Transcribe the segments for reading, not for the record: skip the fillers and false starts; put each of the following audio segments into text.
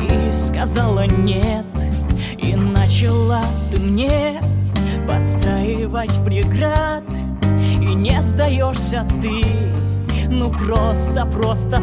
и сказала нет. И начала ты мне подстраивать преград. И не сдаешься ты, ну просто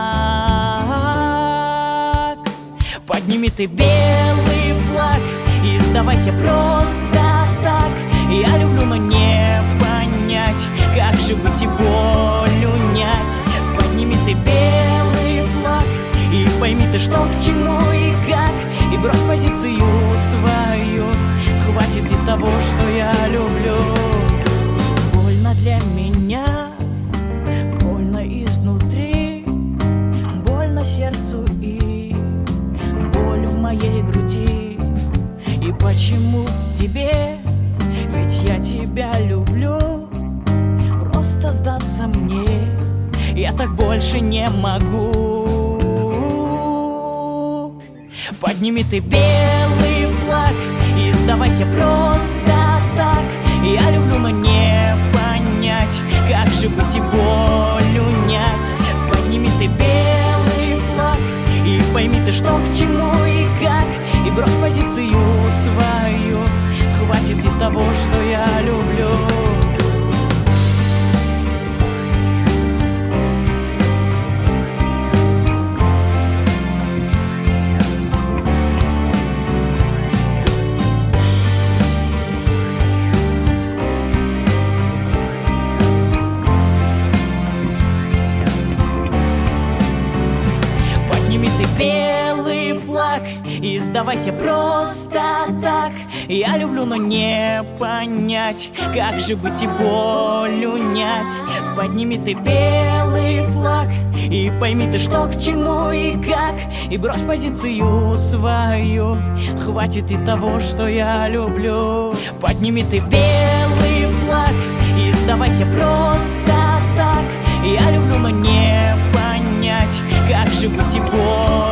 так. Подними ты белый флаг и сдавайся просто так. Я люблю, но не понять, как же быть и боль унять. Подними ты белый флаг и пойми ты, что к чему и как. И брось позицию свою, хватит и того, что я люблю. Больно для меня, больно изнутри, больно сердцу и боль в моей груди. И почему тебе? Ведь я тебя люблю. Просто сдаться мне я так больше не могу. Подними ты белый флаг и сдавайся просто так. Я люблю, но не понять, как же быть и боль унять. Подними ты белый флаг и пойми ты, что к чему и как. И брось позицию свою, хватит и того, что я люблю. Подними ты белый флаг и сдавайся просто так. Я люблю, но не понять, как же быть и боль унять. Подними ты белый флаг и пойми ты, что к чему и как. И брось позицию свою, хватит и того, что я люблю. Подними ты белый флаг и сдавайся просто так. Я люблю, но не понять, как же быть и боль